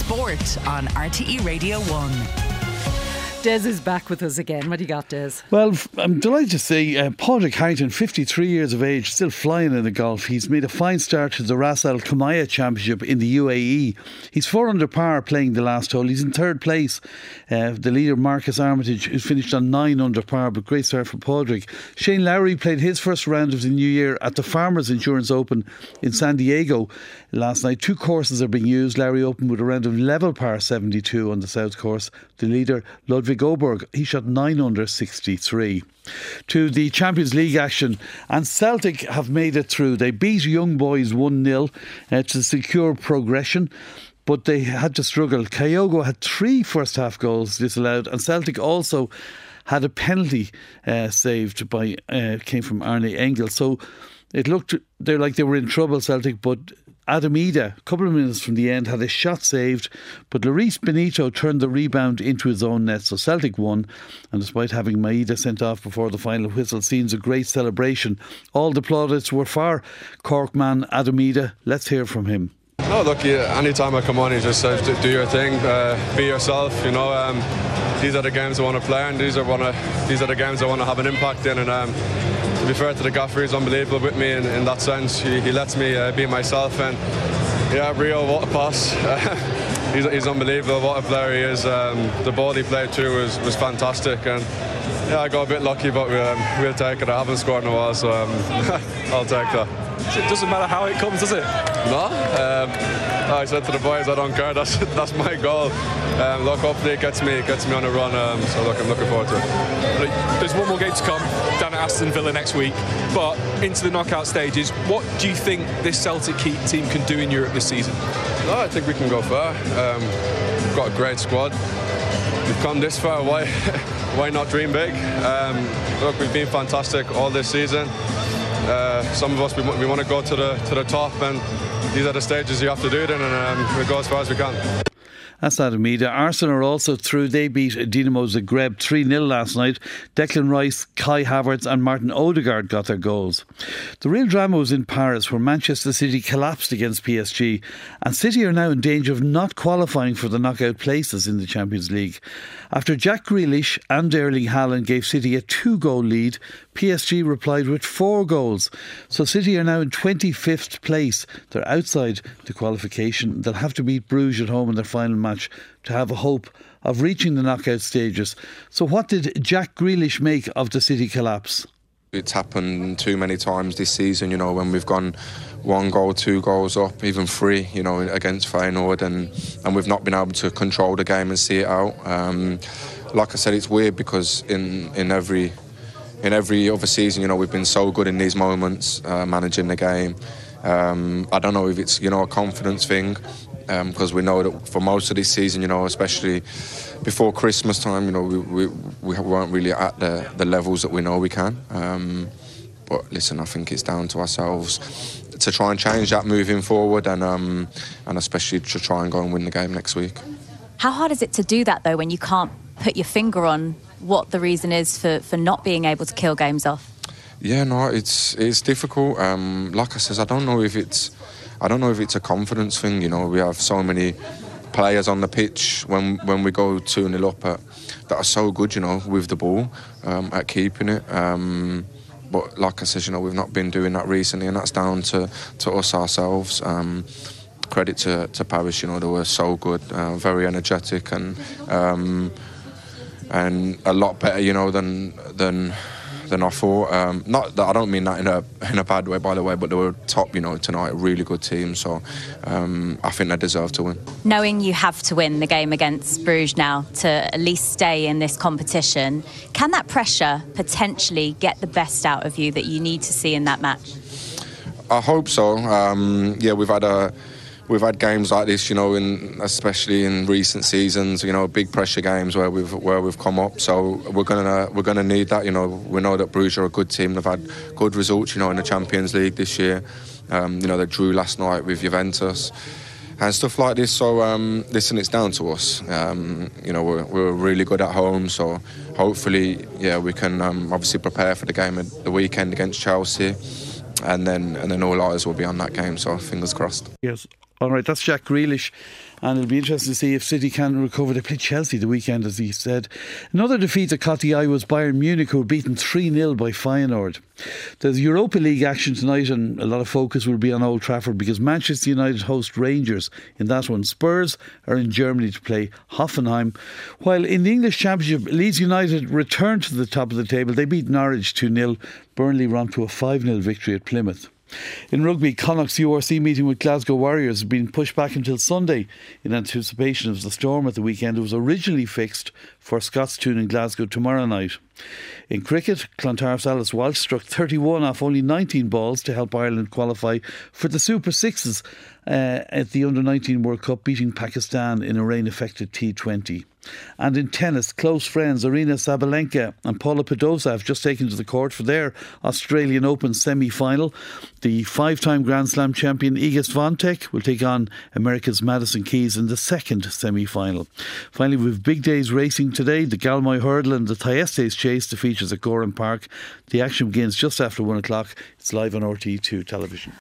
Sport on RTE Radio 1. Des is back with us again. What do you got, Des? Well, I'm delighted to see Padraig Harrington, 53 years of age, still flying in the golf. He's made a fine start to the Ras Al Khaimah Championship in the UAE. He's 4 under par playing the last hole. He's in third place. The leader, Marcus Armitage, who's finished on 9 under par, but great start for Padraig. Shane Lowry played his first round of the new year at the Farmers Insurance Open in San Diego last night. 2 courses are being used. Lowry opened with a round of level par 72 on the south course. The leader, Ludwig Oberg, he shot 9 under 63. To the Champions League action, and Celtic have made it through. They beat Young Boys 1-0 to secure progression, but they had to struggle. Kyogo had 3 first half goals disallowed, and Celtic also had a penalty saved by came from Arne Engel. So it looked like they were in trouble, Celtic, but Adam Ida, a couple of minutes from the end, had a shot saved, but Lloris Benito turned the rebound into his own net, so Celtic won. And despite having Maeda sent off before the final whistle, seems a great celebration. All the plaudits were for Cork man Adam Ida. Let's hear from him. No, look, anytime I come on, he just says, do your thing, be yourself. You know, these are the games I want to play, and these are the games I want to have an impact in. And to be fair to the gaffer, he's unbelievable with me in that sense. He lets me be myself, and yeah, Rio, what a pass. He's unbelievable, what a player he is. The ball he played too was fantastic, and yeah, I got a bit lucky, but we'll take it. I haven't scored in a while, so I'll take that. It doesn't matter how it comes, does it? No. I said to the boys, I don't care. That's my goal. Look, hopefully it gets me on a run. So look, I'm looking forward to it. There's one more game to come down at Aston Villa next week, but into the knockout stages, what do you think this Celtic team can do in Europe this season? No, I think we can go far. We've got a great squad. We've come this far. Why not dream big? Look, we've been fantastic all this season. Some of us, we want to go to the top, and these are the stages you have to do it in, and we'll go as far as we can. That's Adam Ida. Arsenal are also through. They beat Dinamo Zagreb 3-0 last night. Declan Rice, Kai Havertz and Martin Odegaard got their goals. The real drama was in Paris, where Manchester City collapsed against PSG, and City are now in danger of not qualifying for the knockout places in the Champions League. After Jack Grealish and Erling Haaland gave City a 2-goal lead, PSG replied with 4 goals. So City are now in 25th place. They're outside the qualification. They'll have to beat Bruges at home in their final match to have a hope of reaching the knockout stages. So what did Jack Grealish make of the City collapse? It's happened too many times this season, you know, when we've gone 1 goal, 2 goals up, even 3, you know, against Feyenoord, and we've not been able to control the game and see it out. Like I said, it's weird because in every other season, you know, we've been so good in these moments, managing the game. I don't know if it's, you know, a confidence thing, because we know that for most of this season, you know, especially before Christmas time, you know, we weren't really at the levels that we know we can. But listen, I think it's down to ourselves to try and change that moving forward, and especially to try and go and win the game next week. How hard is it to do that though, when you can't put your finger on what the reason is for not being able to kill games off? Yeah, no, it's difficult. Like I said, I don't know if it's a confidence thing. You know, we have so many players on the pitch when we go 2-0 up that are so good, you know, with the ball, at keeping it. But like I said, you know, we've not been doing that recently, and that's down to us ourselves. Credit to Paris, you know, they were so good, very energetic, and a lot better, you know, than I thought. Not that I don't mean that in a bad way, by the way, but they were top, you know, tonight. A really good team, so I think they deserve to win. Knowing you have to win the game against Bruges now to at least stay in this competition, can that pressure potentially get the best out of you that you need to see in that match? I hope so. Yeah, we've had games like this, you know, especially in recent seasons, you know, big pressure games where we've come up. So we're gonna need that. You know, we know that Bruges are a good team. They've had good results, you know, in the Champions League this year. You know, they drew last night with Juventus and stuff like this. So listen, it's down to us. You know, we're really good at home. So hopefully, yeah, we can obviously prepare for the game at the weekend against Chelsea, and then all eyes will be on that game. So fingers crossed. Yes. All right, that's Jack Grealish. And it'll be interesting to see if City can recover. They played Chelsea the weekend, as he said. Another defeat that caught the eye was Bayern Munich, who were beaten 3-0 by Feyenoord. There's Europa League action tonight, and a lot of focus will be on Old Trafford because Manchester United host Rangers in that one. Spurs are in Germany to play Hoffenheim. While in the English Championship, Leeds United returned to the top of the table. They beat Norwich 2-0. Burnley ran to a 5-0 victory at Plymouth. In rugby, Connacht's URC meeting with Glasgow Warriors has been pushed back until Sunday in anticipation of the storm at the weekend. It was originally fixed for Scottstown in Glasgow tomorrow night. In cricket, Clontarf's Alice Walsh struck 31 off only 19 balls to help Ireland qualify for the Super Sixes at the Under-19 World Cup, beating Pakistan in a rain-affected T20. And in tennis, close friends Aryna Sabalenka and Paula Badosa have just taken to the court for their Australian Open semi-final. The 5-time Grand Slam champion Iga Swiatek will take on America's Madison Keys in the second semi-final. Finally, we've big days racing today. The Galmoy Hurdle and the Thyestes Chase, the features at Gorham Park. The action begins just after 1 o'clock. It's live on RTE2 television.